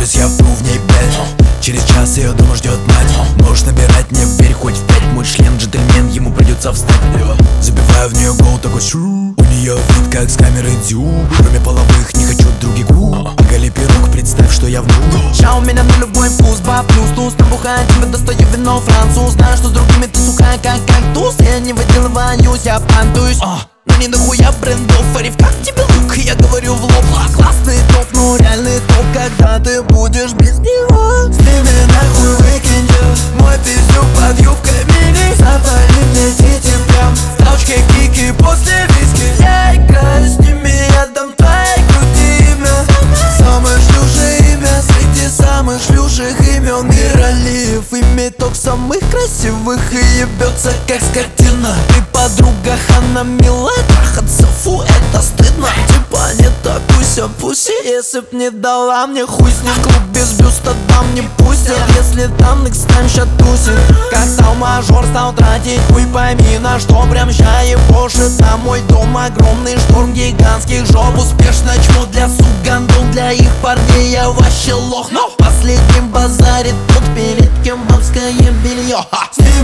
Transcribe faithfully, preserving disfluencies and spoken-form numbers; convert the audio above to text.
Сейчас я вру в ней пять. Через час ее дома ждет мать. Можешь набирать, не верь, хоть в пять. Мой член джентльмен, ему придется встать. Забиваю в нее гол, такой шру. У нее вид как с камеры дюб. Кроме половых не хочу других губ. Оголи пирог, представь, что я внук. Ща у меня на любой вкус, баб плюс туз. Набухаю тебя, достаю вино француз. Знаю, что с другими ты сухая, как кактус. Я не выделываюсь, я понтуюсь. Но не дохуя брендов, Ариф, как тебе лук? Я говорю в лоб, классный топ, но реальный топ, когда ты будешь без него. Сними нахуй выкинь, мой пиздюк под юбкой мини. Запали мне тити прям в толчке кики после виски. Эй, сними, я дам твоей груди имя. Самое шлюшее имя среди самых шлюших имен. Миралиев имеет ток самых красивых и ебется как скотина. Ты подруга Ханна Мила, трахаться, фу, это стыдно. Типа не такуйся, пуси, если б не дала мне хуй с ним. Клуб без бюста дам не пустят, если там next time ща тусит. Как стал мажор, стал тратить хуй, пойми на что прям ща ебошит. А мой дом огромный, шторм гигантских жоп. Успешно чму для сук гандон, для их парней я вообще лох. Но последним базарит тот, перед кем бабское белье.